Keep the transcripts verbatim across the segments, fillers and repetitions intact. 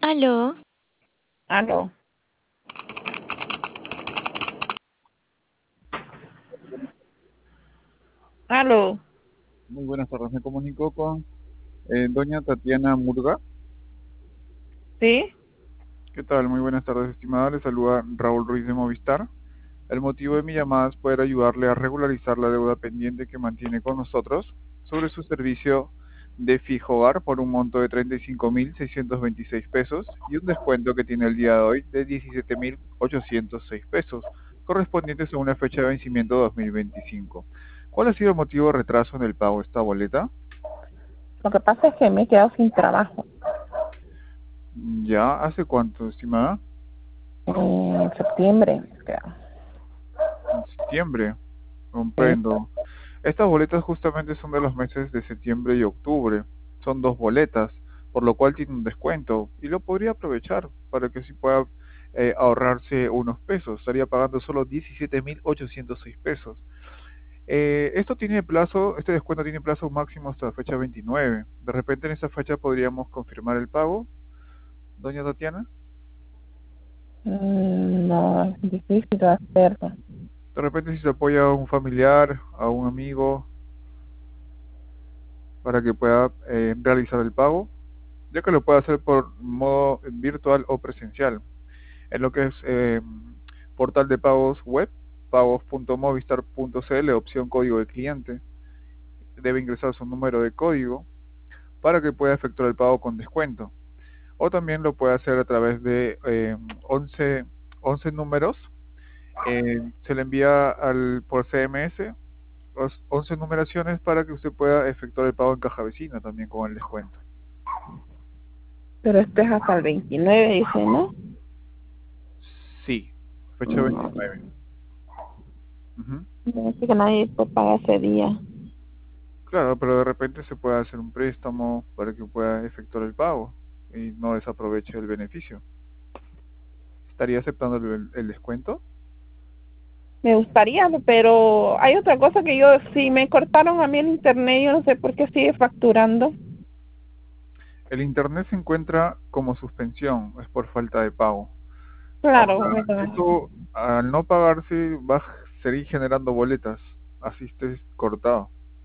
Aló, Aló. Aló. Muy buenas tardes, me comunico con eh, doña Tatiana Murga. ¿Sí? ¿Qué tal? Muy buenas tardes, estimada. Le saluda Raúl Ruiz de Movistar. El motivo de mi llamada es poder ayudarle a regularizar la deuda pendiente que mantiene con nosotros sobre su servicio de fijo hogar por un monto de treinta y cinco mil seiscientos veintiséis pesos y un descuento que tiene el día de hoy de diecisiete mil ochocientos seis pesos, correspondientes a una fecha de vencimiento dos mil veinticinco. ¿Cuál ha sido el motivo de retraso en el pago de esta boleta? Lo que pasa es que me he quedado sin trabajo ¿Ya? ¿Hace cuánto, estimada? en septiembre, creo. En septiembre, Sí. comprendo. Estas boletas justamente son de los meses de septiembre y octubre. Son dos boletas, por lo cual tiene un descuento y lo podría aprovechar para que así pueda eh, ahorrarse unos pesos. Estaría pagando solo diecisiete mil ochocientos seis pesos. Eh, esto tiene plazo, este descuento tiene plazo máximo hasta la fecha veintinueve. De repente en esa fecha podríamos confirmar el pago, doña Tatiana. Mm, no, es difícil hacerlo. De repente si se apoya a un familiar, a un amigo, para que pueda eh, realizar el pago, ya que lo puede hacer por modo virtual o presencial. En lo que es eh, portal de pagos web, pagos punto movistar punto cl, opción código de cliente, debe ingresar su número de código para que pueda efectuar el pago con descuento. O también lo puede hacer a través de eh, once, once números, eh, se le envía al, por C M S los once numeraciones para que usted pueda efectuar el pago en caja vecina también con el descuento. Pero esto es hasta el veintinueve, dice, ¿no? Sí, fecha No, veintinueve. Ujú. no sé que nadie puede pagar ese día. Claro, pero de repente se puede hacer un préstamo para que pueda efectuar el pago y no desaproveche el beneficio. ¿Estaría aceptando el, el descuento? Me gustaría, pero hay otra cosa que yo, si me cortaron a mí el internet, yo no sé por qué sigue facturando. El internet se encuentra como suspensión, es por falta de pago. Claro, Ahora, bueno, esto al no pagarse va a seguir generando boletas, así estés cortado.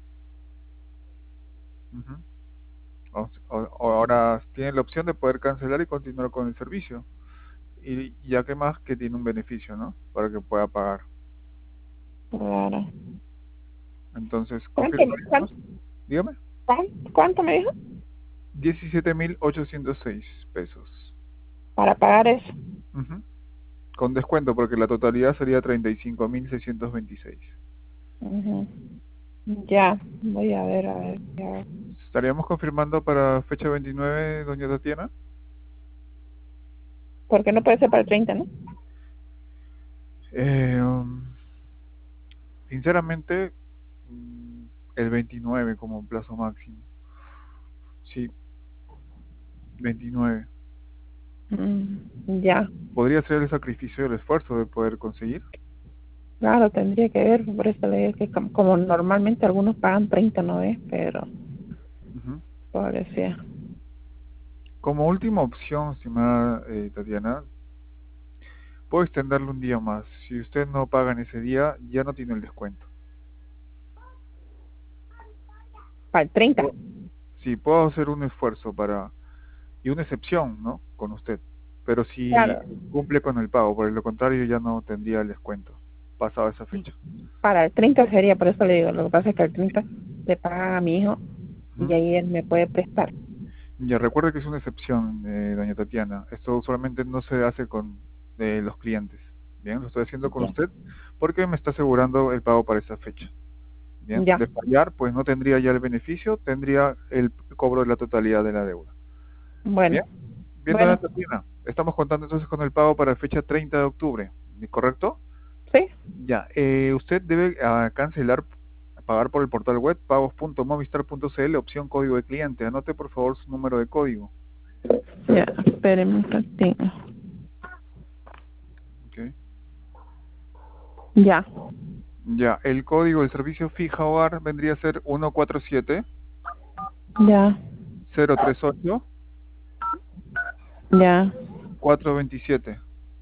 Ujú. O- o- Ahora tiene la opción de poder cancelar y continuar con el servicio. Y ya que más que tiene un beneficio, ¿no? Para que pueda pagar. claro. Entonces, ¿Cuánto, confirmaríamos. cuánto, Dígame. cuánto, cuánto me dijo? diecisiete mil ochocientos seis pesos. Para pagar eso. Ujú. Con descuento, porque la totalidad sería treinta y cinco mil seiscientos veintiséis. Ujú. Ya, voy a ver, a ver, ya. ¿Estaríamos confirmando para fecha veintinueve, doña Tatiana? Porque no puede ser para el treinta, ¿no? Eh, um, sinceramente, mm, el veintinueve como plazo máximo. Sí, veintinueve. Mm, ya, ¿Podría ser el sacrificio y el esfuerzo de poder conseguir? claro, tendría que ver, por eso le digo que como, como normalmente algunos pagan treinta, ¿no ves? Pero, Ujú. pobrecía. Como última opción, estimada eh, Tatiana, puedo extenderlo un día más. Si usted no paga en ese día, ya no tiene el descuento. Para el treinta. Puedo- Sí, puedo hacer un esfuerzo para y una excepción, ¿no? Con usted. Pero si Claro, cumple con el pago, por lo contrario ya no tendría el descuento, pasado esa fecha. para el treinta sería, por eso le digo, lo que pasa es que el treinta le pagan a mi hijo y Ujú. ahí él me puede prestar. Ya recuerde que es una excepción, eh, doña Tatiana. Esto usualmente no se hace con eh, los clientes. Bien, lo estoy haciendo con Ya, usted porque me está asegurando el pago para esa fecha. Bien, ya, de fallar, pues no tendría ya el beneficio, tendría el cobro de la totalidad de la deuda. bueno, Bien, bien, doña bueno, Tatiana. Estamos contando entonces con el pago para fecha treinta de octubre, ¿correcto? sí, Ya, eh, usted debe ah, cancelar, pagar por el portal web pagos punto movistar punto cl, opción código de cliente. Anote por favor su número de código. ya, espérenme un ratito. Okay. Ya, Ya, el código del servicio fija hogar vendría a ser uno cuatro siete ya, cero tres ocho Ya. cuatro veintisiete.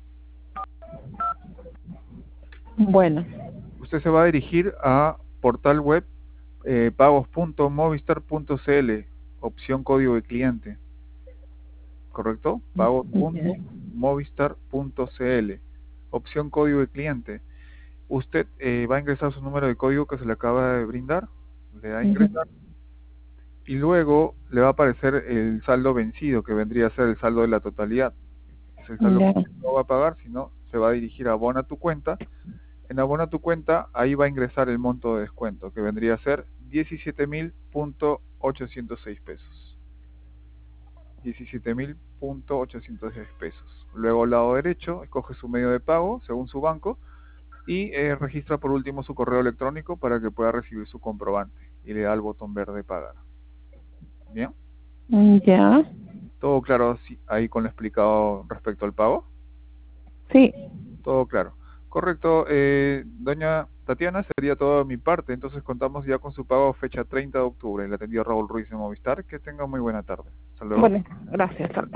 Bueno. Usted se va a dirigir a portal web eh, pagos punto movistar punto c l, opción código de cliente, ¿correcto? pagos punto movistar punto c l, opción código de cliente. Usted eh, va a ingresar su número de código que se le acaba de brindar, le da a ingresar, y luego le va a aparecer el saldo vencido, que vendría a ser el saldo de la totalidad. Es el saldo Ya. que no va a pagar, sino se va a dirigir a abona tu cuenta. En abona tu cuenta, ahí va a ingresar el monto de descuento, que vendría a ser diecisiete mil ochocientos seis pesos. diecisiete mil ochocientos seis pesos. Luego, al lado derecho, escoge su medio de pago, según su banco, y eh, registra por último su correo electrónico para que pueda recibir su comprobante. Y le da al botón verde pagar. ¿Bien? Ya. ¿Todo claro ahí con lo explicado respecto al pago? Sí. Todo claro. Correcto, eh, doña Tatiana, sería todo de mi parte. Entonces contamos ya con su pago fecha treinta de octubre. Le atendió Raúl Ruiz de Movistar. Que tenga muy buena tarde. Hasta luego. Bueno, gracias.